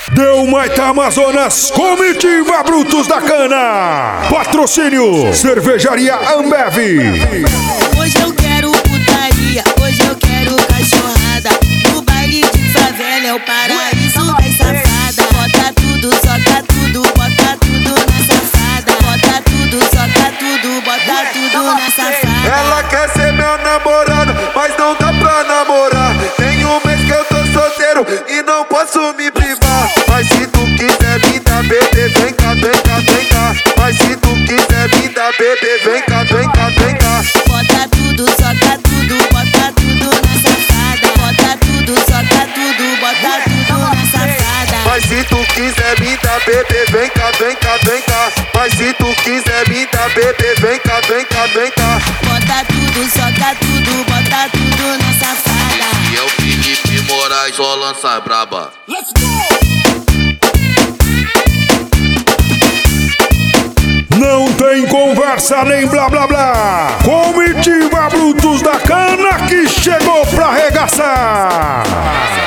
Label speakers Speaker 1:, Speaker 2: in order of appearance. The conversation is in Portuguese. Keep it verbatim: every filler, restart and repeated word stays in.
Speaker 1: Deu Maita Amazonas, Comitiva Brutos da Cana. Patrocínio Cervejaria Ambev.
Speaker 2: Hoje eu quero putaria, hoje eu quero cachorrada. O baile de favela é o paraíso das safada. Bota tudo, soca tudo, bota tudo na safada. Bota tudo, soca tudo, bota tudo na safada.
Speaker 3: Ela quer ser meu namorado, mas não dá pra namorar. Tem um mês que eu tô solteiro e não posso me privar. Mas se tu quiser me dar bebê, vem cá, vem cá, vem cá. Mas se tu quiser me dar bebê, vem cá, vem cá, vem cá.
Speaker 2: Bota tudo, soca tudo, bota tudo na safada. Bota tudo, soca tudo, bota tudo na safada.
Speaker 3: Mas se tu quiser me dar bebê, vem cá, vem cá, vem cá. Mas se tu quiser me dar bebê, vem cá, vem cá, vem cá.
Speaker 2: Bota tudo, soca tudo, bota tudo na safada.
Speaker 4: E é o Felipe Moraes, ó, lança braba.
Speaker 2: Let's go!
Speaker 1: Não tem conversa nem blá blá blá. Comitiva Brutos da Cana que chegou pra arregaçar.